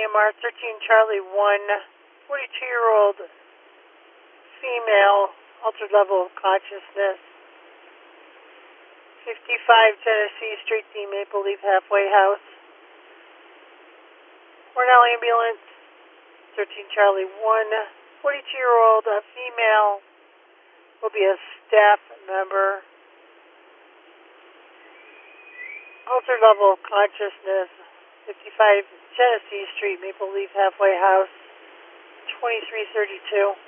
EMR 13 Charlie 1, 42-year-old female, altered level of consciousness, 55 Genesee Street, the Maple Leaf Halfway House. Cornell Ambulance 13 Charlie 1, 42-year-old female, will be a staff member, altered level of consciousness, 55 Genesee Street, Maple Leaf Halfway House, 2332.